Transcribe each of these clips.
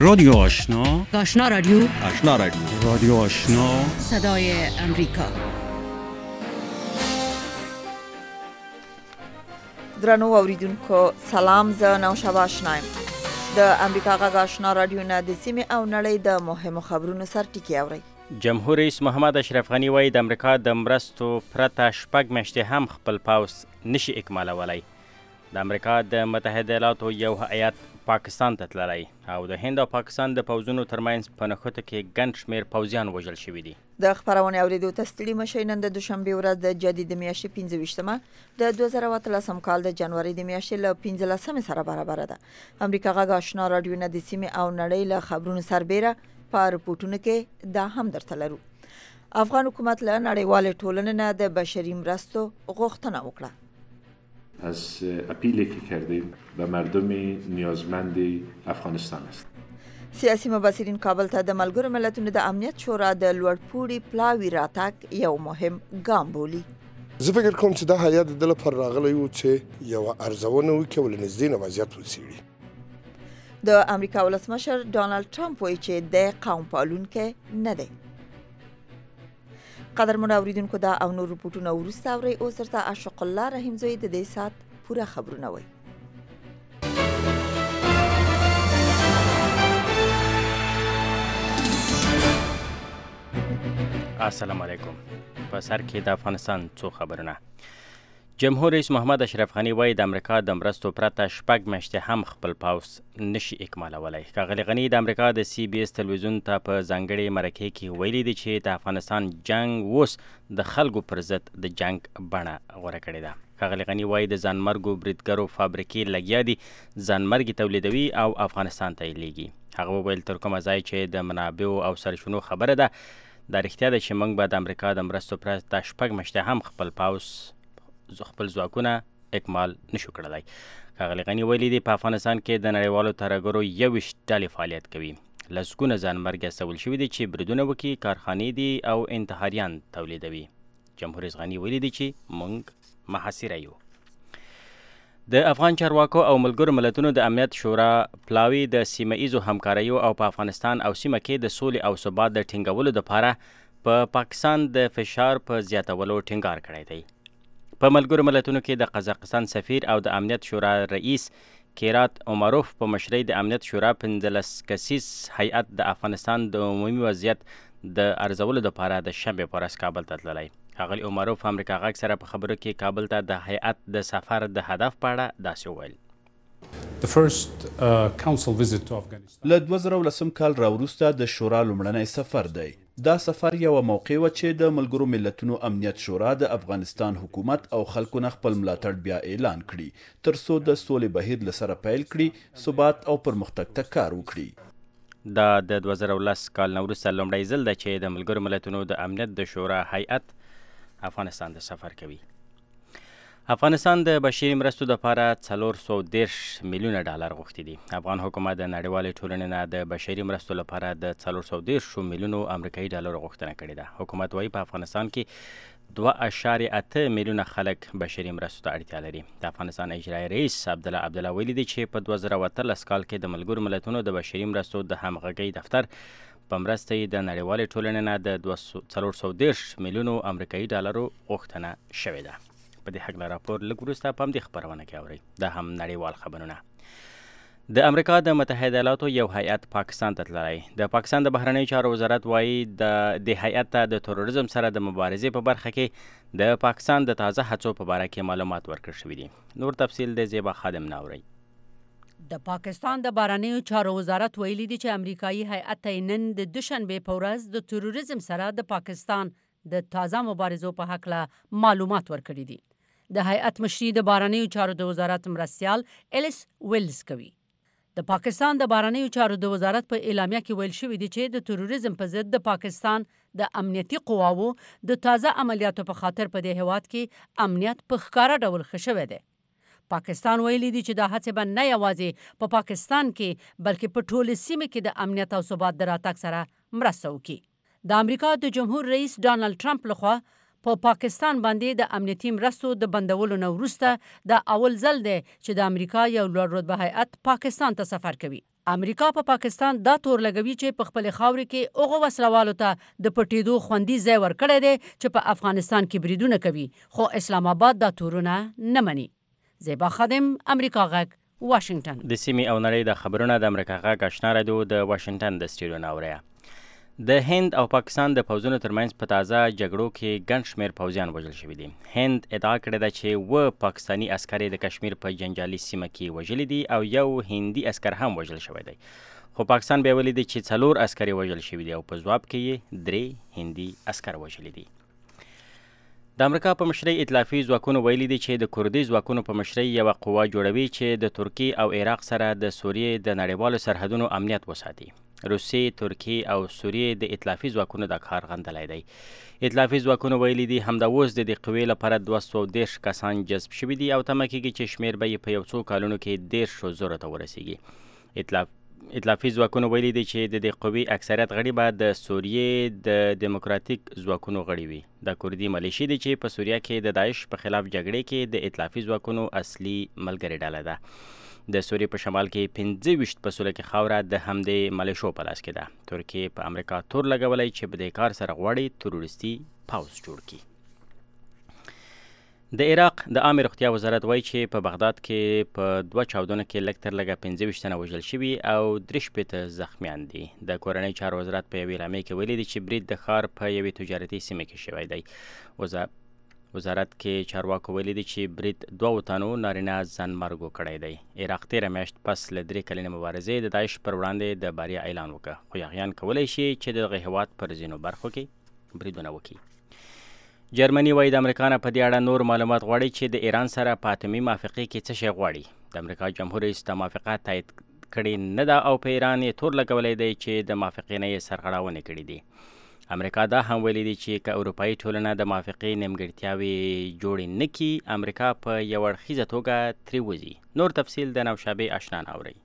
رادیو آشنا، آشنا رادیو، آشنا رادیو، رادیو آشنا، صدای امریکا. درنو اوریدونکو سلام، زه نوشابه آشنایم. د امریکا غږ آشنا رادیو نه د سیمې او نړۍ د مهمو خبرونو سرټکی اورئ. جمهور رئیس محمد اشرف غنی وایي د امریکا د مرستو پرته شپږ میاشتې هم خپل پوځ نشي اکمالولی. د امریکا د متحده ایالاتو یو هیات پاکستان ته تللی او د هند او پاکستان د پوځونو ترمنځ په نښتو کې ګڼ شمېر پوځیان وژل شوي دي. د خبرونې اورېدو ته ستړي مشئ. نن د دوشنبې ورځ د جدید میاشتې 25مه د 2013 کال د جنوري د میاشتې له 15 سره برابر ده. امریکا غږ آشنا رادیو نه د سیمې او نړۍ له خبرونو سربیره په رپورټونو کې دا هم درته لرو. افغان حکومت له نړیوالې ټولنې نه د بشري مرستو غوښتنه وکړه. از اپیلی که کردیم به مردم نیازمند افغانستان است. سیاسي مبصرین کابل ته د ملګرو ملتونو د امنیت شورا د لوړپوړي پلاوي راتګ یو مهم ګام بولي. زه فکر کوم چې دا هیات د لپاره راغلی و چې یو ارزونه وکړي او نږدې نه وضعیت وڅېړي. د امریکا ولسمشر ډانلډ ټرمپ وایي چې د قوم پالونکی نه دی. قدرمن اوریدونکو دا او نور رپورټونه وروسته اورئ. اوس درته عاشق الله رحیمزی د دې ساعت پوره خبرونه وایي. السلام علیکم. په سر کې د افغانستان څو خبرونه. جمهور رئیس محمد اشرف غنی وایي د امریکا د مرستو پرته شپږ میاشتې هم خپل پوځ نشي اکمالولی. ښاغلي غني د امریکا د سی بي اس تلویزیون ته په ځانګړې مرکې کې ویلي دي چې د افغانستان جنگ اوس د خلکو پر ضد د جنگ بڼه غوره کړې ده. ښاغلي غني وایي د ځانمرګو بریدګرو فابریکې لګیا دي، ځانمرګي تولیدوي او افغانستان ته یې لیږي. هغه وویل تر کومه ځای چې د منابعو او سرچینو خبره ده، دا رښتیا ده چې موږ به د امریکا د مرستو پرته شپږ میاشتې هم خپل پوځ خپل ځواکونه اکمال نشو کړلی. ښاغلي غني ویلي دي په افغانستان کې د نړیوالو ترهګرو 21 ډلې فعالیت کوي. لسګونه ځانمرګي استول شوي دي چې بریدونه وکړي، کارخانې دي او انتحاریان تولیدوي. جمهور رئیس غني ویلي دي چې موږ محاصره یو. د افغان چارواکو او ملګرو ملتونو د امنیت شورا پلاوي د سیمه ایزو همکاریو او په افغانستان او سیمه کې د سولې او ثبات د ټینګولو لپاره په پاکستان د فشار په زیاتولو ټینګار کړی دی. په ملګرو ملتونو کې د قزاقستان سفیر او د امنیت شورا رئیس کیرات عمروف په مشرۍ د امنیت شورا 15 کسیز هیئت د افغانستان د عمومي وضعیت د ارزولو لپاره د شنبې په ورځ کابل ته تللی. ښاغلي عمروف امریکا غږ سره په خبرو کې کابل ته د هیئت د سفر د هدف په اړه داسې وویل. له 2010 کال راوروسته د شورا لومړنی سفر دی. دا سفر یوه موقع وه چې د ملګرو ملتونو امنیت شورا د افغانستان حکومت او خلکو نه خپل ملاتړ بیا اعلان کړي تر څو د سولې بهیر له سره پیل کړي، ثبات او پرمختګ ته کار وکړي. دا د 2010 کال نه وروسته لومړی ځل ده چې د ملګرو ملتونو د امنیت د شورا هیئت افغانستان ته سفر کوي. افغانستان د بشري مرستو لپاره 430 میلیونه ډالر غوښتي دي. افغان حکومت د نړیوالې ټولنې نه د بشري مرستو لپاره د 430 میلیونو امریکایي ډالرو غوښتنه کړې ده. حکومت وایي په افغانستان کې 2.8 میلیونه خلک بشري مرستو ته اړتیا لري. د افغانستان اجرایي رئیس عبدالله ویلي دي چې په 2013 کال کې د ملګرو ملتونو د بشري مرستو د همغږۍ دفتر په مرسته یې د نړیوالې ټولنې نه د 430 میلیونو امریکایي ډالرو غوښتنه شوې ده. په دې هکله راپور لږ وروسته په همدې خپرونه کې اورئ. دا هم نړیوال خبرونه. د امریکا د متحده ایالاتو یو هیات پاکستان ته تللی. د پاکستان د بهرنیو چارو وزارت وایي د هیات ته د تروریزم سره د مبارزې په برخه کې د پاکستان د تازه هڅو په باره کې معلومات ورکړل شوي دي. نور تفصیل د زیبا خادم نه اورئ. د پاکستان د بهرنیو چارو وزارت ویلي دي چې امریکایي هیات ته نن د دوشنبې په ورځ د تروریزم سره د پاکستان د تازه مبارزو په هکله معلومات ورکړي دي. د هیئت مشري د بهرنیو چارو د وزارت مرستیال الیس ویلز کوي. د پاکستان د بهرنیو چارو د وزارت په اعلامیه کې ویل شوي دي چې د تروریزم په ضد د پاکستان د امنیتي قواوو د تازه عملیاتو په خاطر په دې هیواد کې امنیت په ښکاره ډول ښه شوی دی. پاکستان ویلي دي چې دا هڅې به نه یوازې په پاکستان کې بلکې په ټولې سیمې کې د امنیت او ثبات د راتګ سره مرسته وکړي. د امریکا د جمهور رئیس ډانلډ ټرمپ لخوا په پاکستان باندې د امنیتي مرستو د بندولو نه وروسته د اول ځل دی چې د امریکا یو لوړ رتبه هیئت پاکستان ته سفر کوي. امریکا په پاکستان دا تور لګوي چې په خپل خاوري کې اوغه وسلوالو ته د پټېدو خوندي ځای ورکړی دی چې په افغانستان کې بریدونه کوي، خو اسلام آباد دا تورونه نه مني. زیبا خادم، امریکا غږ، واشنگټن. د سیمې او نړۍ د خبرونه د امریکا غږ آشنا رادیو د واشنگټن د سټډیو نه اورئ. د هند او پاکستان د پوځونو ترمنځ په تازه جګړو کې ګڼ شمېر پوځیان وژل شوي دي. هند ادعا کړې ده چې پاکستاني عسکر د کشمیر په جنجالي سیمه کې وژلي دي او یو هندي عسکر هم وژل شوی دی. خو پاکستان بیا ویلي دی چې 4 عسکر وژل شوي دي او په ځواب کې یې 3 هندي عسکر وژلي دي. د امریکا په مشرۍ ائتلافي ځواکونو ویلي دي چې د کردي ځواکونو په مشرۍ یوه قوه جوړوي چې د ترکیې او عراق سره د سوریې د نړیوالو سرحدونو امنیت وساتي. روسیې، ترکیې او سوریې د ائتلافي ځواکونو د کار غندلی دی. ائتلافي ځواکونو ویلي دي همدا اوس د دې قوې لپاره 230 کسان جذب شوي دي او تمه کېږي چې شمېر به یې په یو څو کالونو کې 10,000 ته ورسیږي. ائتلافي ځواکونو ویلي دي چې د دې قوې اکثریت غړي به د سوریې د دیموکراتیک ځواکونو غړي وي. د کردي ملیشې دي چې په سوریه کې د داعش په خلاف جګړې کې د ائتلافي ځواکونو اصلي ملګرې ډله ده. د سوریې په شمال کې 25 په سوله کې خاوره د همدې ملیشو په لاس کې ده. ترکیې په امریکا تور لګولی چې په دې کار سره غواړي تروریستي پوځ جوړ کړي. د عراق د عامې روغتیا وزارت وایي چې په بغداد کې په 2 چاودنو کې لږ تر لږه 25 تنه وژل شوي او 63 زخمیان دي. د کورنۍ چارو وزارت په یوې اعلامیې کې ویلي دي چې برید د ښار په یوې تجارتي سیمه کې شوی دی. وزارت کې چارواکو ویلي دي چې برید 2 تنو نارینه ځانمرګو کړی دی. عراق 13 میاشت پس له 3 کلنې مبارزې د داعش پر وړاندې د بریا اعلان وکړ، خو یاغیان کولی شي چې د دغه هېواد پر ځینو برخو کې بریدونه وکړي. جرمني وایي د امریکا نه په دې اړه نور معلومات غواړي چې د ایران سره په اتمي موافقې کې څه شی غواړي. د امریکا جمهور رئیس د موافقه تایید کړې نه ده او په ایران یې تور لګولی دی چې د موافقې نه یې سرغړونې کړي دي. امریکا دا هم ویلي دي چې که اروپایي ټولنه د موافقې نیمګړتیاوې جوړې نه کړي، امریکا په یو اړخیزه توګه ترې وځي. نور تفصیل د نوشابې اشنا نه اورئ.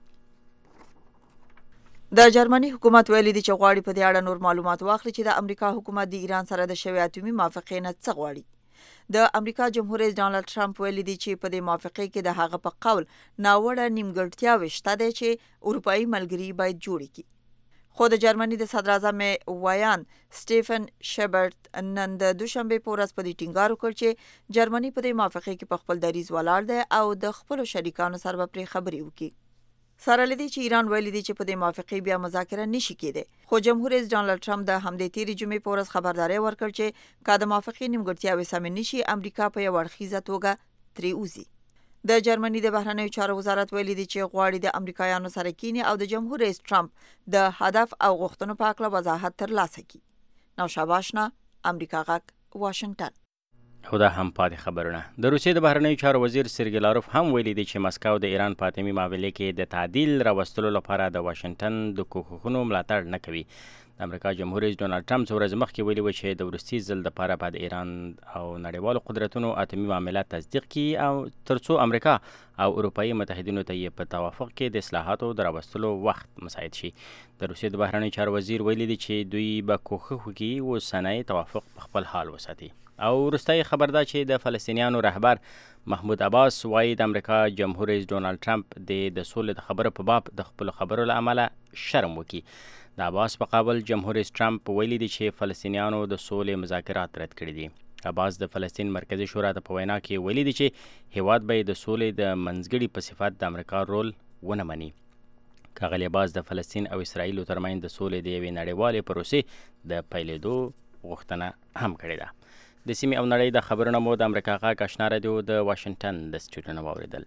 د جرمني حکومت ویلي دي چې غواړي په دې اړه نور معلومات واخلي چې د امریکا حکومت د ایران سره د شوې اتمي موافقې نه څه غواړي. د امریکا جمهور رئیس ډانلډ ټرمپ ویلي دي چې په دې موافقې کې د هغه په قول ناوړه نیمګړتیاوې شته دي چې اروپایي ملګري باید جوړې کړي. خو د جرمني د صدر اعظم وایان سټیفن شپرد نن د دوشنبه په ورځ په دې ټینګار وکړ چې جرمني په دې موافقې کې په خپل دریځ ولاړ دی او د خپل شریکانو سره به پرې خبرې وکړي. سره لدی چې ایران ویلي دي چې په دې موافقې بیا مذاکره نشي کېدی، خو جمهور رئیس ډانلډ ټرمپ د همدې تیرې جمعې په ورځ خبرداری ورکړ چې که د موافقې نیمګړتیاوې سمې نشي، امریکا په یو اړخیزه توګه ترې وځي. د جرمني د بهرنیو چارو وزارت ویلي دي چې غواړي د امریکایانو سره کینی او د جمهور رئیس ټرمپ د هدف او غوښتنو په اړه وضاحت ترلاسه کړي. نوشابه اشنا، امریکا غږ، واشنگټن. خو دا هم پاتې خبرونه. د روسیې د بهرنیو چارو وزیر سرګی لاروف هم ویلي دی چې مسکو د ایران په اتمي معاملې کې د تعدیل راوستلو لپاره د واشنګټن د کوښښونو ملاتړ نه کوي. د امریکا جمهور رئیس ډونالډ ټرمپ څو ورځې مخکې ویلي و چې د وروستي ځل دپاره به د ایران او نړیوالو قدرتونو اتمي معاملات تصدیق کړي او تر څو امریکا او اروپایي متحدینو ته یې په توافق کې د اصلاحاتو د راوستلو وخت مساعد شي. د روسیې د بهرنیو چارو وزیر ویلي دی چې دوی به کوښښ وکړي اوسنی توافق په خپل حال وساتي. او وروستی خبر دا چې د فلسطینیانو رهبر محمود عباس وایي د امریکا جمهور رئیس ډونالډ ټرمپ د سولې د خبرو په باب د خپلو خبرو له امله شرم وکړي. د عباس په قابل جمهور رئیس ټرمپ ویلي دی چې فلسطینیانو د سولې مذاکرات رد کړي دي. عباس د فلسطین مرکزي شورا ته په وینا کې ویلي دی چې هیواد به د سولې د منځګړي په صفت د امریکا رول ونه مني. ښاغلی عباس د فلسطین او اسرائیلو ترمنځ د سولې د یوې نړیوالې پروسې د پیلېدو غوښتنه هم کړې ده. د سیمې او نړۍ د خبرونه مو د امریکا غږ آشنا رادیو د واشنګټن د سټډیو نه واورېدل.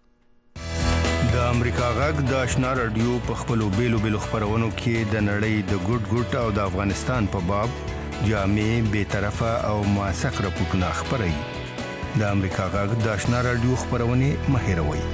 د امریکا غږ د آشنا رادیو په خپلو بیلو خپرونو کې د نړۍ د ګوټ او د افغانستان په باب جامع، بیطرفه او موثق راپورټونه خپروي. د امریکا غږ د آشنا رادیو خپرونې مه هېروئ.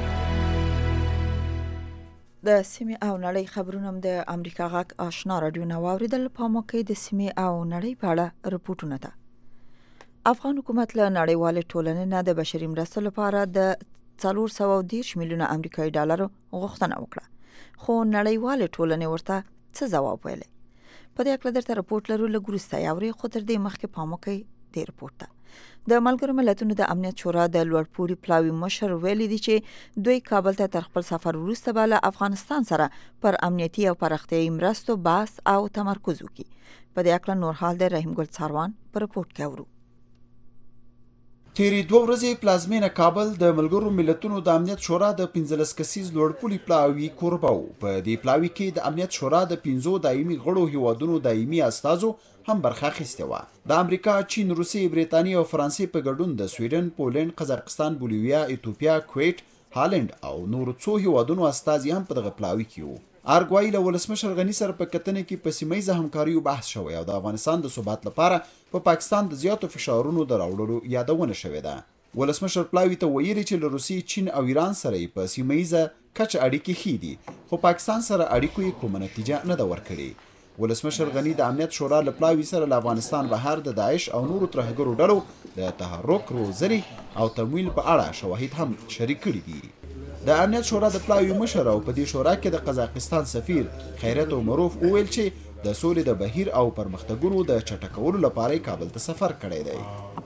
د سیمې او نړۍ خبرونه د امریکا غږ آشنا رادیو نه واورېدل. په موقع د سیمې او نړۍ په اړه رپورټونه ده. افغان حکومت له نړیوالې ټولنې نه د بشري مرستو لپاره د 410 میلیونه امریکایي ډالرو غوښتنه وکړه، خو نړیوالې ټولنې ورته څه ځواب ویلی؟ په دې اړه درته رپورټ لرو، لږ وروسته یې اورئ، خو تر دې مخکې پام وکړئ دې رپورټ ته. د ملګرو ملتونو د امنیت شورا د لوړپوړي پلاوي مشر ویلي دي چې دوی کابل ته تر خپل سفر وروسته به له افغانستان سره پر امنیتي او پراختیایي مرستو بحث او تمرکز وکړي. په دې اړه نور حال د رحیم ګل څاروان په رپورټ کې اورو. تیری 2 ورځې پلازمینه کابل د ملګرو ملتونو د امنیت شورا د 15 کسیز لوړپوړي پلاوي کوربه وو. په دې پلاوي کې د امنیت شورا د 15 دایمي غړو هیوادونو دایمي استازو هم برخه اخیسته و. د امریکا، چین، روسیې، بریتانیا او فرانسې په ګډون د سویډن، پولند، قزاقستان، بولیویا، ایتوپیا، کویت، هالند او نور څو هیوادونو استازي هم په دغه پلاوي کې وو. ارګوایي له ولسمشر غني سره په کتنې کې په سیمه همکاریو بحث شوی او د افغانستان د ثبات لپاره په پاکستان د زیاتو فشارونو د راوړلو یادونه شوې ده. ولسمشر پلاوي ته ویلي چې له روسیې، چین او ایران سره په سیمه کچه اړیکې ښې دي، خو پاکستان سره اړیکو یې کومه نتیجه نه ده ورکړې. ولسمشر غني د امنیت شورا له پلاوي سره له افغانستان بهر د داعش او نورو ترهګرو ډلو د تحرک، روزنې او تمویل په اړه شواهد هم شریک کړي دي. د امنیت شورا د پلاوي مشر او په دې شورا کې د قزاقستان سفیر خیرت عمروف وویل چې د سولې د بهیر او پرمختګونو د چټکولو لپاره کابل ته سفر کړی دی.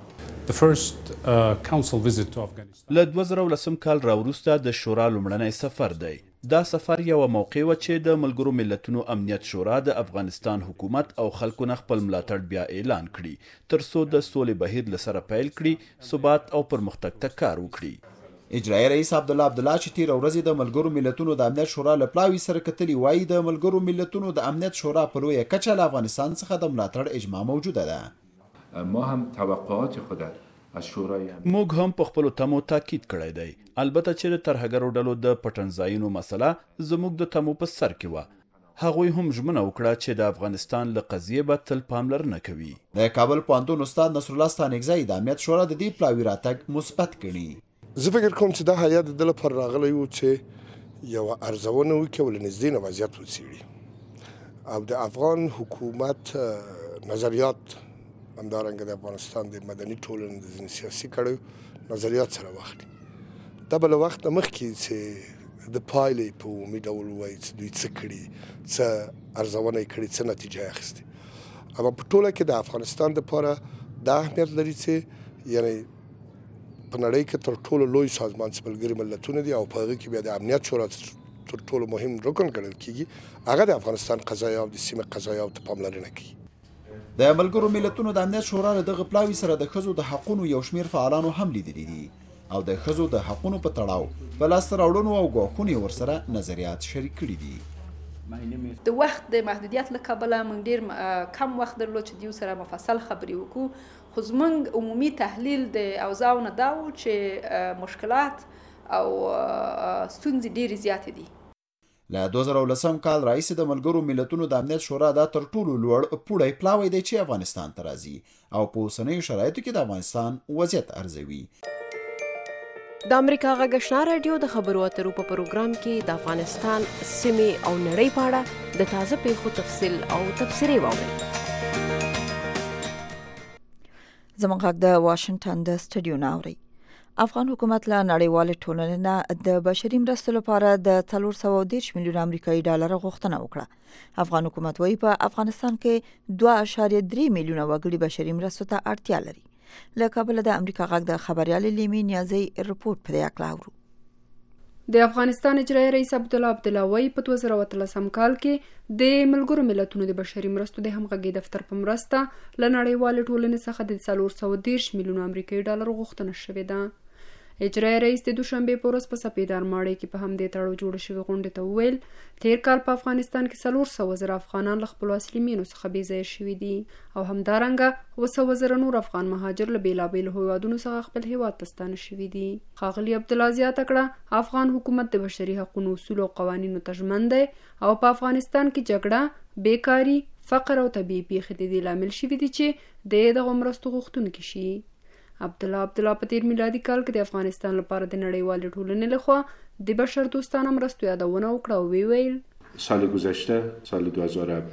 له 2010 کال راوروسته د شورا لومړنی سفر دی. دا سفر یو موقع و چې د ملګرو ملتونو امنیت شورا د افغانستان حکومت او خلکو نه خپل ملاتړ بیا اعلان کړي ترڅو د سولې بهیر لسره پیل کړي، ثبات او پرمختګ ته کار وکړي. اجرایي رئیس عبدالله چې تیر ورځې د ملګرو ملتونو د امنیت شورا له پلاوي سره کتلي وایي د ملګرو ملتونو د امنیت شورا په لویه کچه له افغانستان څخه د ملاتړ اجماع موجوده ده. ما هم توقعات خود از شورای موږ هم په خپلو تمو تاکید کړی دی، البته چې د ترهګرو ډلو د پټنځایونو مسله زموږ د تمو په سر کې وه. هغوی هم ژمنه وکړه چې د افغانستان له قضیې به تل پاملرنه کوي. د کابل پوهنتون استاد نصرالله ستانکزی د امنیت شورا د دې پلاوي راتګ مثبت ګڼي. زه فکر کوم چې دا هیات د لپاره راغلی و چې یو ارزونه وکړي ول نږدې نه وضعیت وڅېړي او د افغان حکومت نظریات همدارنګه د افغانستان د مدني ټولنې د ځینې سیاسي کړیو نظریات سره واخلي. دا به له وخته مخکې چې د پایلې په عمومي ډول ووایي چې دوی څه کړي، څه ارزونه یې کړې، څه نتیجه یې اخیستې. اما په ټوله کې د افغانستان دپاره دا اهمیت لري چې یعنې په نړۍ کې تر ټولو لوی سازمان چې ملګري ملتونه دي او په هغه کې بیا د امنیت شورا تر ټولو مهم رکن ګڼل کېږي، هغه د افغانستان قضایاو او د سیمې قضایاو ته پاملرنه کوي. د ملګرو ملتونو د امنیت شورا له دغه پلاوي سره د ښځو د حقونو یو شمېر فعالانو هم لیدلي دي او د ښځو د حقونو په تړاو په لاسته راوړنو او ګواښونو یې ورسره نظریات شریک کړي دي. د وخت د محدودیت له کبله موږ ډېر کم وخت درلود چې دیو سره مفصل خبرې وکړو، خو زموږ عمومي تحلیل د اوضاعو نه دا و چې مشکلات او ستونزې ډېرې زیاتې دي. له 2010 کال راهیسې د ملګرو ملتونو د امنیت شورا دا تر ټولو لوړ پوړی پلاوی دی چې افغانستان ته راځي او په اوسنیو شرایطو کې د افغانستان وضعیت ارزوي. د امریکا غږ آشنا رادیو د خبرو اترو په پروګرام کې د افغانستان سیمې او نړۍ په اړه د تازه پیښو تفصیل او تبصرې واورئ. زموږ غږ د واشنگټن د سټډیو نه اوري. افغان حکومت له نړیوالې ټولنې نه د بشري مرستو لپاره د 430 میلیون امریکایي ډالر غوښتنه وکړه. افغان حکومت وايي په افغانستان کې 2.3 میلیون وګړي بشري مرستو ته اړتیا لري. له کابل د امریکا غږ د خبريال لیمي نیازي رپورټ په اړه اورو. د افغانستان اجرایي رئیس عبدالله وایي په 2013 کال کې د ملګرو ملتونو د بشري مرستو د همغږي دفتر په مرسته له نړیوالې ټولنې څخه د 430 میلیون امریکایي ډالر غوښتنه شوې ده. اجرایي رئیس د دوشنبه په ورځ په سپیدار ماړی کې په همدې تړاو جوړ شوی غونډه ته وویل تیر کال په افغانستان کې 400,000 افغانان له خپل اصلي مینو څخه بې ځایه شوي دي او همدارنګه 200,000 نور افغان مهاجر له بیلابیلو هیوادونو څخه خپل هیواد ته ستانه شوي دي. ښاغلي عبدالله زیاته کړه افغان حکومت د بشري حقوقو اصول او قوانینو ته ژمن دی او په افغانستان کې جګړه، بیکاري، فقر او طبیعي پیښې د دې لامل شوي دي چې د دغو مرستو غوښتونکي شي. عبدالله په تیر میلادي کال کې د افغانستان لپاره د نړیوالې ټولنې لخوا د بشر دوستانه مرستو یادونه وکړه او ویل سال گذشته سال 2017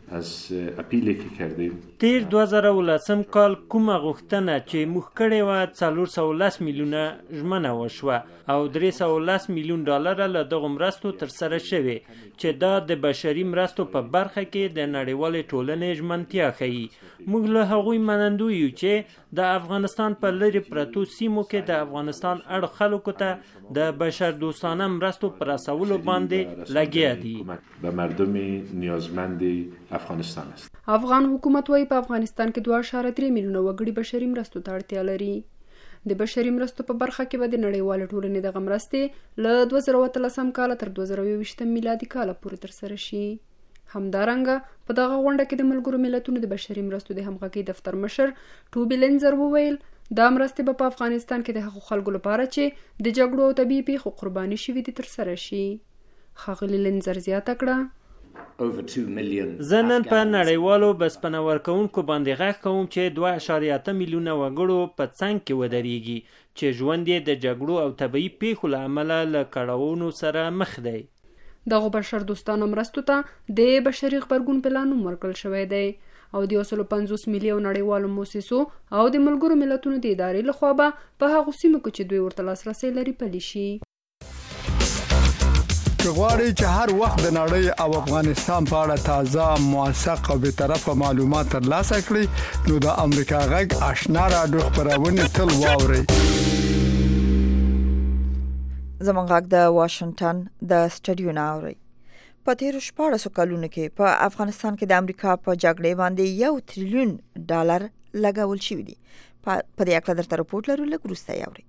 از اپیلی که کردیم تیر 2010 کال کومه غوښتنه چې موږ کړې وه 410 میلیونه ژمنه وشوه او 310 میلیون ډالره له دغو مرستو ترسره شوې چې دا د بشري مرستو په برخه کې د نړیوالې ټولنې ژمنتیا ښیي. موږ له هغوی منندوی یو چې د افغانستان په لرې پرتو سیمو کې د افغانستان اړ خلکو ته د بشر دوستانه مرستو پر رسولو باندې لګیا دي. به مردم نیازمند افغانستان است. افغان حکومت وايي په افغانستان کې 2.3 میلیونه وګړي بشري مرستو ته اړتیا لري. د بشري مرستو په برخه کې به د نړیوالې ټولنې دغه مرستې له 2013 کال تر 2020 میلادي کال پورې ترسره شي. همدارنګه په دغه غونډه کې د ملګرو ملتونو د بشري مرستو د همغږي دفتر مشر ټوبی لینزر وویل دا مرستې په افغانستان کې د هغو خلکو لپاره چې د جګړو او طبیعي پیښو قرباني شوي دي ترسره شي. ښاغلي لینزر زیاته کړه زه نن په نړیوالو بسپنه ورکوونکو باندې غږ کوم چې 2.8 میلیونه وګړو په څنګ کې ودرېږي چې ژوند یې د جګړو او طبیعي پیښو له امله له کړاوونو سره مخ دی. دغه بشر دوستانه مرستو ته د بشري غبرګون پلان ورکړل شوی دی او د 150 میلیون نړیوالو موسسو او د ملګرو ملتونو د ادارې لخوا به په هغو سیمو کې چې دوی ورته لاسرسی لري پلي شي. که غواړئ چې هر وخت د نړۍ او افغانستان په اړه تازه موثق او بیطرفه معلومات ترلاسه کړئ نو د امریکا غږ آشنا رادیو خبرونه تل واورئ. زمونږ غږ د واشنگټن د سټډیو نه اوري. په تیرو 14 کلونو کې په افغانستان کې د امریکا په جګړې باندې $1 تریلیون لګول شوی دي. په دې اړه درته راپورټ لرو لږ وروسته اوري.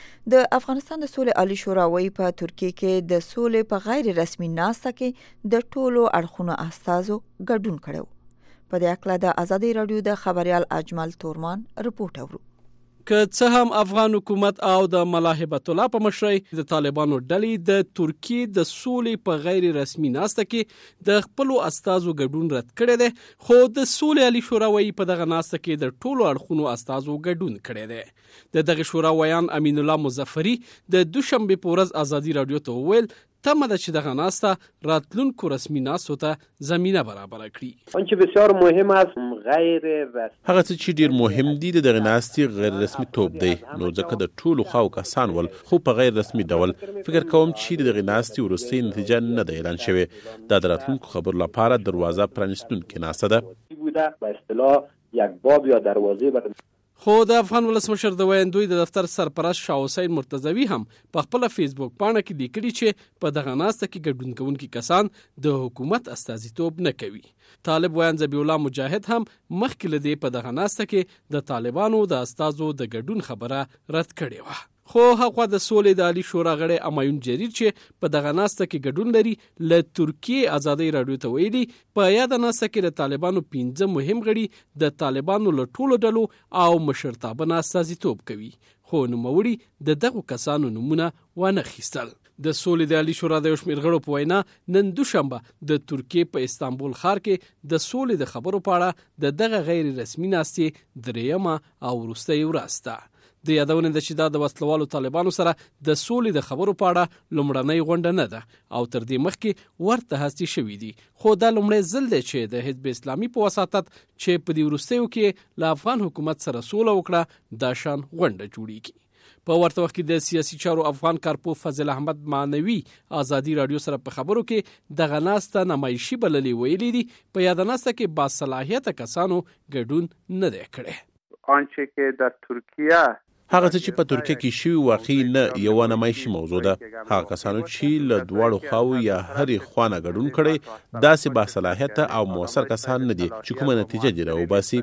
د افغانستان د سولې عالی شورا وايي په ترکیه کې د سولې په غیر رسمي ناسته کې د ټولو اړخونو استازو ګډون کړو. په دې اړه د ازادي رادیو د خبريال اجمل تورمان رپورټ اورو. که څه هم افغان حکومت او د ملاحبت الله په مشرۍ د طالبانو ډلې د ترکیه د سولې په غیر رسمي ناسته کې د خپل استازو ګډون رد کړی دی خو د سولې عالی شورا وايي په دغه ناسته کې د ټولو اړخونو استازو ګډون کړی دی. دغه شورا ویان امین الله مظفری د دوشنبه په ورځ ازادي رادیو ته وویل تمه ده چې دغه ناسته راتلونکو رسمي ناستو ته زمینه برابر کړي. آنچه بسیار مهم است غیر رسمي هغه چې ډیر مهم دي دغه ناستي غیر رسمي توپ دی نو ځکه د ټولو خاو کسان ول خو په غیر رسمي ډول فکر کوم چې دغه ناستي ورستۍ نتیجه نه ده اعلان شوی. دا د راتلونکو خبرو لپاره دروازه پرانیستونکې ناسته ده. بوده به اصطلاح یک باب یا دروازه بر خو د افغان ولسمشر د ویاندوی د دفتر سرپرست شاه حسین مرتضوی هم په خپل فیسبوک پاڼه کې لیکلي چې په دغه ناسته کې ګډون کوونکي کسان د حکومت استازیتوب نه کوي. طالب ویان ذبیح الله مجاهد هم مخکې له دې په دغه ناسته کې د طالبانو د استازو د ګډون خبره رد کړې وه. خو هغه د سولې د عالی شورا غړی امایون جریر چې په دغه ناسته کې ګډون لري له ترکیه ازادي رادیو ته ویلي په یاد ناسته کې د طالبانو 15 مهم غړي د طالبانو له ټولو ډلو او مشرتابه استازیتوب کوي خو نوموړي د دغو کسانو نمونه ونه خیستل. د سولې د عالی شورا د شمیر غړو په وینا نن دوشنبه د ترکیه په استانبول ښار کې د سولې د خبرو په اړه د دغه غیر رسمي ناستې دریمه او وروستۍ ورځ ده. د یادونه ده چې دا د وسلوالو طالبانو سره د سولې د خبرو په اړه لومړنۍ غونډه نه ده او تر دې مخکې ورته هڅې شوې دي خو دا لومړی ځل دی چې د حزب اسلامي په وساطت چې په دې وروستیو کې له افغان حکومت سره سوله وکړه دا شان غونډه جوړیږي. په ورته وخت کې د سیاسي چارو افغان کارپو فضل احمد معنوي ازادي رادیو سره په خبرو کې دغه ناسته نمایشي بللې ویلي دي په یاد ناسته کې با صلاحیت کسانو ګډون نه دی کړی. آنچه که در ترکیه هغه چې په ترکیه کې شوی واقعي نه یو نمایشي موضوع ده. هغه کسانو چې له دواړو خواو یا هرې خوانه ګډون کړي داسې با صلاحیت او موثر کسان نه دي چې کومه نتیجه دی راوباسي.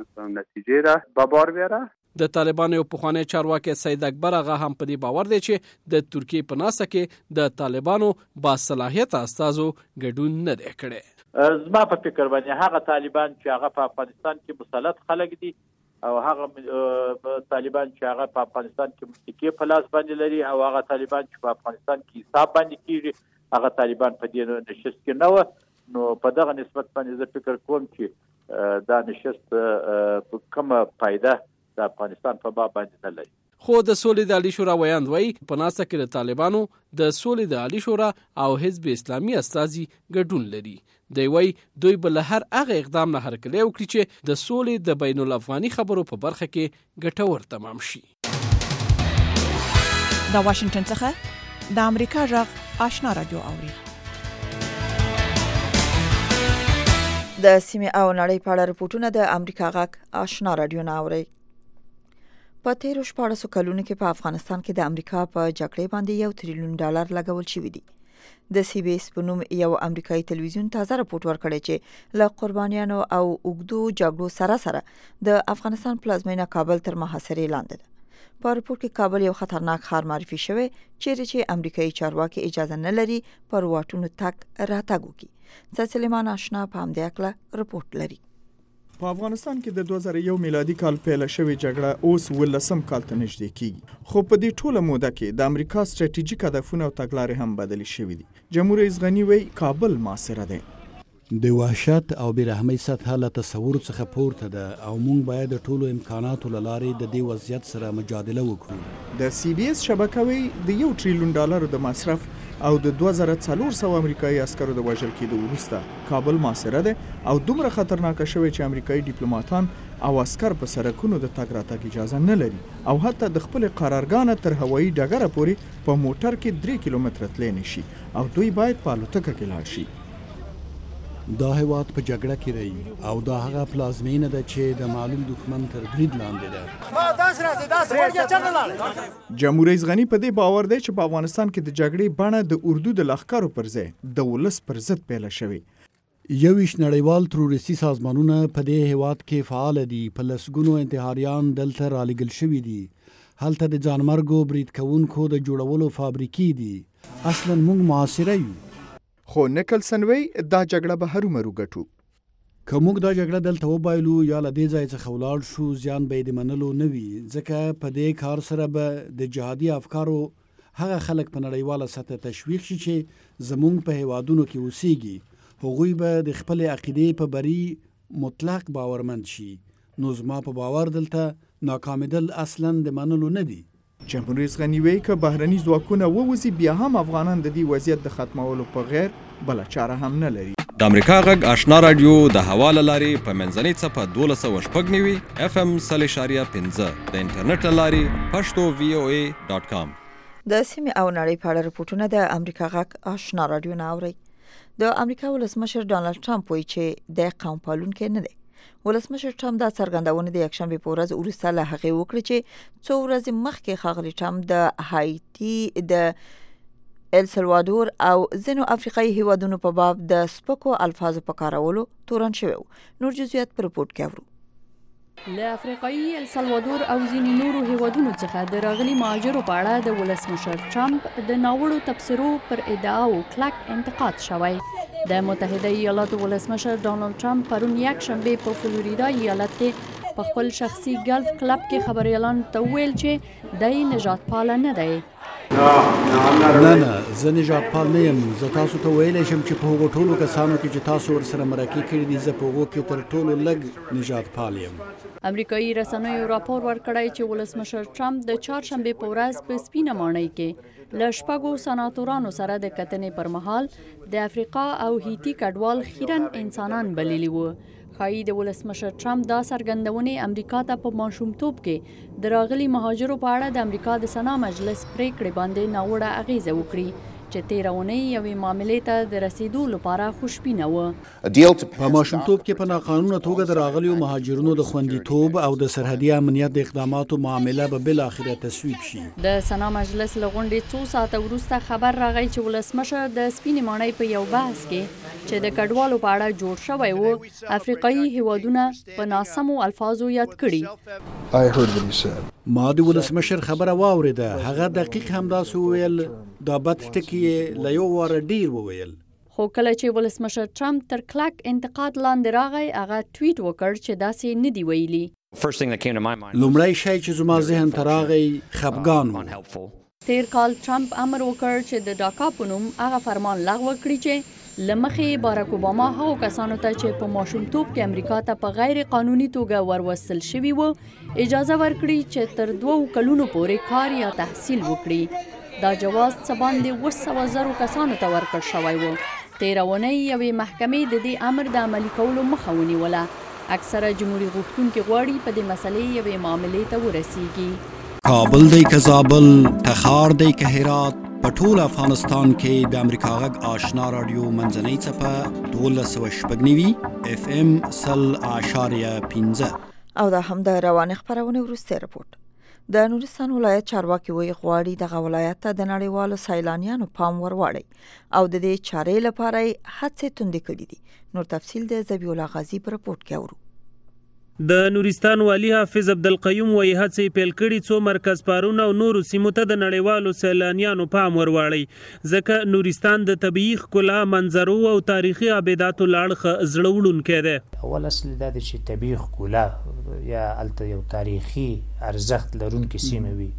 نتیجه را به بار بیاره. د طالبانو یو پخوانی چارواکي سید اکبر هغه هم په دې باور دی چې د ترکیه په ناسته کې د طالبانو با صلاحیت استازو ګډون نه دی کړی. زما په فکر باندې هغه طالبان چې هغه په افغانستان کې مسلط خلک دي او هغه طالبان چې هغه په افغانستان کې مستقیم په لاس باندې لري او هغه طالبان چې په افغانستان کې حساب باندې کیږي هغه طالبان په دې نشست کې نه و نو په دغه نسبت باندې زه فکر کوم چې دا نشست کومه فائدہ د افغانستان په باب باندې نه لري. خو د سولې د عالی شورا ویاند وایي په ناسته کې د طالبانو د سولې د عالی شورا او حزب اسلامي استازي ګډون لري. دی وایي دوی به له هر هغه اقدام نه هرکلی وکړي چې د سولې د بین الافغاني خبرو په برخه کې ګټور تمام شي. د واشنگټن څخه د امریکا غږ آشنا رادیو اوري. د سیمې او نړۍ په اړه رپورټونه د امریکا غږ آشنا رادیو نه اوري. په تیرو 14 کلونو کې په افغانستان کې د امریکا په جګړې باندې $1 تریلیون لګول شوي دي. د سی بی اس په نوم یو امریکایي تلویزیون تازه راپورټ ورکړی چې له قربانیانو او اوږدو جګړو سره د افغانستان پلازمینه کابل تر محاصرې لاندې ده. په راپورټ کې کابل یو خطرناک ښار معرفي شوی چیرې چې امریکایي چارواکي اجازه نه لري پر واټونو تک راتګ وکړي. سلیمان آشنا په همدې اړه راپورټ لري. په افغانستان کې د 2001 میلادي کال پیل شوې جګړه اوس 18 کال ته نږدې کیږي، خو په دې ټوله موده کې د امریکا ستراتیژیک هدفونه او تګلارې هم بدلې شوې دي. جمهور رئیس غنی وایي کابل محاصره دی. د وحشت او بیرحمۍ سطح له تصور څخه پورته ده او موږ باید د ټولو امکاناتو له لارې د دې وضعیت سره مجادله وکړو. د سی بی اس شبکه وایي د $1 تریلیون د مصرف او د 2400 امریکایي عسکرو د وژل کېدو وروسته کابل محاصره ده او دومره خطرناکه شوی چې امریکایي ډیپلوماټان او عسکر په سرکونو د تګ راتګ اجازه نه لري او حتی د خپل قرارګاه تر هوایي ډګره پورې په موټر کې 3 کیلومتره تللی نشي او دوی باید په الوتکه کې لاړ شي. دا هیواد په جګړه کې دی او دا هغه پلازمینه ده چې د معلوم دښمن تر برید لاندې ده. جمهور رئیس غنی په دې باور دی چې په افغانستان کې د جګړې بڼه د اردو د لښکرو پر ځای د ولس پر ضد پیله شوې. 21 نړیوال تروریستي سازمانونه په دې هیواد کې فعال دي. په لسګونو انتحاریان دلته رالېږل شوي دي. هلته د ځانمرګو برید کوونکو د جوړولو فابریکې دي. اصلا موږ محاصره یو. خو نیکلسن وی دا جګړه به هرومرو ګټو. که موږ دا جګړه دلته وبایلو یا له دې ځای څخه ولاړ شو زیان به یې د منلو نه وي، ځکه په دې کار سره به د جهادي افکارو هغه خلک په نړیواله سطح تشویق شي چې زموږ په هیوادونو کې اوسیږي. هغوی به د خپل عقیدې په بری مطلق باورمند شي. نو زما په باور دلته ناکامېدل اصلا د منلو نه دي. جمهور رئیس غنی وایي که بهرني ځواکونه ووځي بیا هم افغانان د دې وضعیت د ختمولو په غیر بله چاره هم نه لري. د امریکا غږ آشنا رادیو د هوا له لارې په منځنۍ څپه 1206 FM 0.5 د انټرنیټ له لارې پښتو voa.com. د سیمې او نړۍ په اړه رپورټونه د امریکا غږ آشنا رادیو نه اوري. د امریکا ولسمشر ډانلډ ټرمپ وایي چې د قوم پالونکی نه دی. ولسمشر ټرمپ دا څرګندونه د یکشنبه په ورځ وروسته له هغې وکړه چې څو ورځې مخکې ښاغلي ټرمپ د هایټي، د ال سلوادور او ځینو افریقایي هیوادونو په باب د سپکو الفاظو په کارولو تورن شوی و. نور جزئیات په رپورټ کې اورو. له افریقایي ال سلوادور او ځینو نورو هیوادونو څخه د راغلي مهاجرو په اړه د ولسمشر ټرمپ د ناوړو تبصرو پر ادعاو کلک انتقاد شوی. د متحده ایالاتو ولسمشر ډانلډ ټرمپ پرون یکشنبه په فلوریدا ایالت کې په خپل شخصي ګلف کلب کې خبريالانو ته ویل چې دای نجات پال نه دی. نه زه نجات پال نه یم. زه تاسو ته ویلی شم چې په هغو ټولو کسانو کې چې تاسو ورسره مرکې کړي دي زه په هغو کې تر ټولو لږ نجات پال یم. امریکایي رسنیو راپور ورکړی چې ولسمشر ټرمپ د چهارشنبه په ورځ په سپینه ماڼۍ کې له شپږو سناتورانو سره د کتنې پر مهال د افریقا او هیټي کډوال خیرن انسانان بللی وو. ښایي د ولسمشر ټرمپ دا څرګندونې امریکا ته په ماشومتوب کې د راغلي مهاجرو په اړه د امریکا د سنا مجلس پریکړې باندې ناوړه اغیزه وکړي چې تېره اونۍ یوې معاملې ته د رسیدو لپاره خوشبینه وه. په ماشومتوب کې په ناقانونه توګه د راغلیو مهاجرینو د خوندیتوب او د سرحدي امنیت د اقداماتو معامله به بالاخره تصویب شي. د سنا مجلس له غونډې څو ساعته وروسته خبر راغی چې ولسمشر د سپینې ماڼۍ په یو بحث کې چې د کډوالو په اړه جوړ شوی و افریقایي هیوادونه په ناسمو الفاظو یاد کړي. ما د ولسمشر خبره واورېده. هغه دقیق همداسې وویل. دا بد ټکي یې له یو واره ډیر وویل. خو کله چې ولسمشر ټرمپ تر کلک انتقاد لاندې راغی هغه ټویټ وکړ چې داسې نه دی ویلي. لومړی شی چې زما ذهن ته راغی خفګان و. تیر کال ټرمپ امر وکړ چې د ډاکا په نوم هغه فرمان لغوه کړي چې لمخې باراک اوباما هغو کسانو ته چې په ماشومتوب کې امریکا ته په غیر قانوني توګه وروستل شوي وو اجازه ورکړي چې تر 2 کلونو پورې کار یا تحصیل وکړي. دا جواز څه باندې 200,000 کسانو ته ورکړل شوی و. تېره اونۍ یوې محکمې د دې امر د عملي کولو مخه ونیوله. اکثره جمهوریت غوښتونکي غواړي په دې مسلې یوې معاملې ته ورسیږي. کابل دی که زابل، تخار دی که هرات، په ټول افغانستان کې د امریکا غږ آشنا رادیو منځنۍ څپه 1290 FM 0.15 او دا هم د رواني خبرونه وروسته رپورت. د نورستان ولایت چارواکي وی غواړي دغه ولایت ته د نړیوالو سیلانیانو پام ورواړي او د دې چارې لپاره هڅې توندې کړې دي. نور تفصیل د ذبیح الله غازی په رپورت کې اورو. د نورستان والی حافظ عبدالقیوم وی هڅې پیل کړي څو مرکز پارونه او نورو سیمو ته د نړیوالو سیلانیانو پام ورواړي ځکه نورستان د طبیعي ښکلا، منظرو او تاریخي ابداتو له اړخه زړه وړونکی دی. اول اصل دا دی چې طبیعي ښکلا یا هلته یو تاریخي ارزښت لرونکې سیمه وي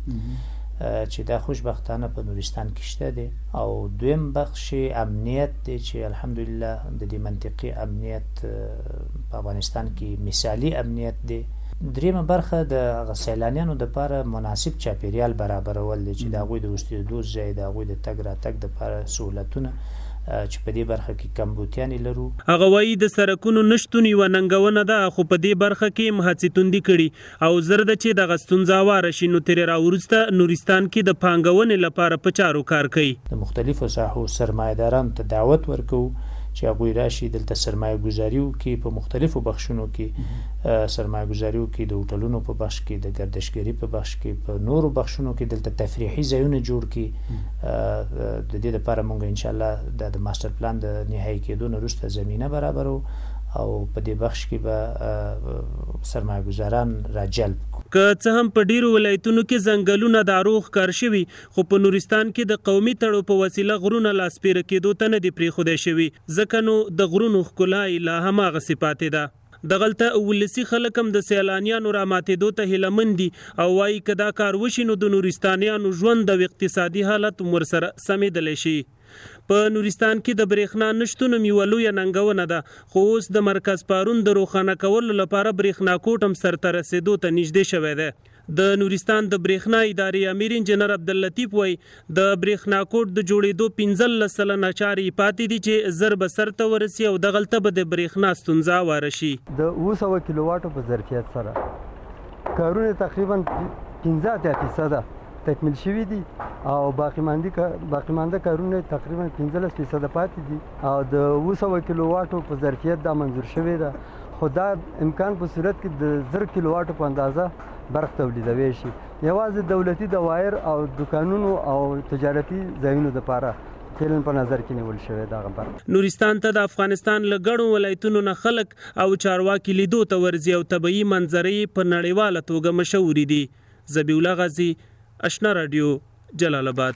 چې دا خوشبختانه په نورستان کې شته دی. او دویم بخش امنیت دی چې الحمدلله د دې منطقي امنیت په افغانستان کې مثالي امنیت دی. دریمه برخه د سیلانیانو دپاره مناسب چاپیریال برابرول دی چې د هغوی د اوسېدو ځای، د هغوی د تګ راتګ دپاره سهولتونه چې په دې برخه کې کمبودیانې لرو. هغه وایي د سرکونو نشتون یوه ننګونه ده خو په دې برخه کې هڅې توندې کړي او زر ده چې دغه ستونزه هواره شي. نو ترې راوروسته نورستان کې د پانګونې لپاره په چارو کار کوي. د مختلفو ساحو سرمایه‌دارانو ته دعوت ورکوو چې هغوی راشي دلته سرمایه ګزاري وکړي په مختلفو بخشونو کې، سرمایه ګزاري وکړي د هوټلونو په بخش کې، د ګردشګري په بخش کې، په نورو بخشونو کې دلته تفریحي ځایونه جوړ کړي. د دې لپاره موږ انشاءالله د ماستر پلان د نهایي کېدو نه وروسته زمینه برابرو او په دې بخش کې به سرمایه ګزاران راجلب کړو. که څه هم په ډیرو ولایتونو کې ځنګلونه د اروغ کار شوي خو په نورستان کې د قومي تړو په وسیله غرونه لاسپیره کېدو ته نه دي پرېښودی شوي ځکه نو د غرونو ښکلا یې لا هماغسې پاتې ده. دغلته ولسي خلک هم د سیلانیانو راماتېدو ته هیله مند دي او وایي که دا کار وشي نو د نورستانیانو ژوند او اقتصادي حالت ورسره سمېدلی شي. په نورستان کې د برېښنا نشتون یوه لویه ننګونه ده خو اوس د مرکز پارون د روښانه کولو لپاره برېښنا کوټ هم سرته رسېدو ته نږدې شوی دی. د نورستان د برېښنا ادارې امیر انجینر عبداللطیف وایي د برېښنا کوټ د جوړېدو 15 سلنه چارې پاتې دي چې زر به سرته ورسي او دغلته به د برېښنا ستونزه هواره شي. د 200 کیلو واټو په ظرفیت سره کارونه تقریبا 15% تکمیل شوي دي او باقی مانده کارونه تقریبا 15% پاتې دي او د 200 کیلو واټو په ظرفیت دا منظور شوی ده. خو دا امکان په صورت کې د 1000 کیلو واټو په اندازه برق تولیدوي شي. یوازې دولتي دوایر او دکانونو او تجارتي ځایونو لپاره تلن په نظر کې نیول شوی دا خبر. نورستان ته د افغانستان له ګڼو ولایتونو نه خلک او چارواکي لیدو ته ورځي او طبیعي منظرې په نړیواله توګه مشهورې دي. ذبیح الله غازی، آشنا رادیو، جلال آباد.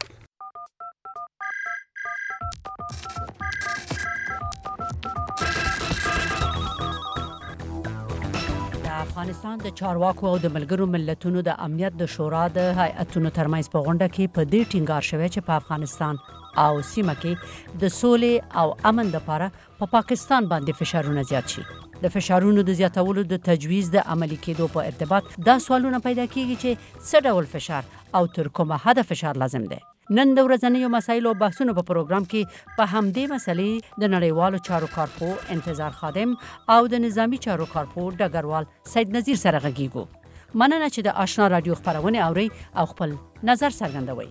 افغانستان د چارواکو او د ملګرو ملتونو د امنیت د شورا د هیئتونو ترمنځ په غونډه کې په دې ټینګار شوی چې په افغانستان او سیمه کې د سولې او امن لپاره په پاکستان باندې فشارونه زیات شي. د فشارونو د زیاتولو د تجویز د عملي کېدو په ارتباط دا سوالونه پیدا کیږي چې څه ډول فشار او تر کومه حده فشار لازم دی. نن د ورځنیو مسایلو او بحثونو په پروګرام کې په همدې مسلې د نړیوالو چارو کارپو انتظار خادم او د نظامی چارو کارپو ډګروال سید نذیر سره غږیږو. مننه چې د آشنا رادیو خبرونه اوري او خپل نظر څرګندوي.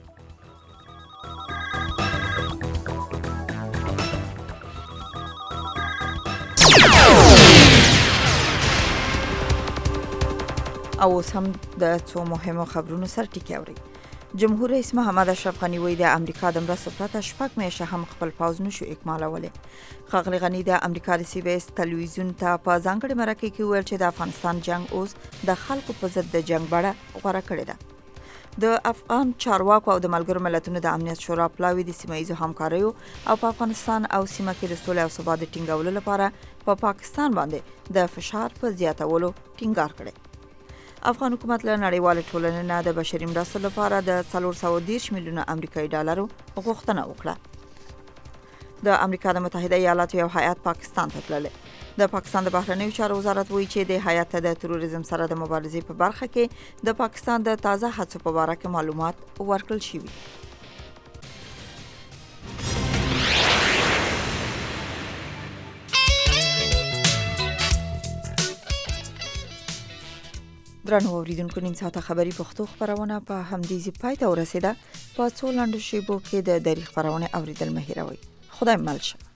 او اوس هم د څو مهمو خبرونو سر ټکی اوري. جمهور رئیس محمد اشرف غنی وایي د امریکا د مرستو پرته شپږ میاشتې هم خپل پوځ نشو اکمالولی. ښاغلي غنی د امریکا د سی بي اس تلویزیون ته په ځانګړي مرکه کې ویل چې د افغانستان جنگ اوس د خلکو په ضد د جنگ بڼه غوره کړې ده. د افغان چارواکو او د ملګرو ملتونو د امنیت شورا پلاوی د سیمایي همکاریو او په افغانستان او سیمه کې د سولې او ثبات ټینګولو لپاره په پاکستان باندې د فشار په زیاتولو ټینګار کړی. افغان حکومت له نړیوال ټولنې نه د بشري مرستو لپاره د 410 میلیونه امریکایي ډالرو غوښتنه وکړه. د امریکا د متحده ایالاتو یو هیئات پاکستان ته تللی. د پاکستان د بهرنیو چارو وزارت وایي چې د هیئات ته د تروریزم سره د مبارزې په برخه کې د پاکستان د تازه هڅو په اړه کې معلومات ورکړل شوي. درنو اوریدونکو، نیم ساعته خبری پښتو خبرونه په همدې ځای پای ته ورسیده. په څو لنډو شیبو کې د دری خبرونه اوریدل مه هیروئ. خدای مل شه.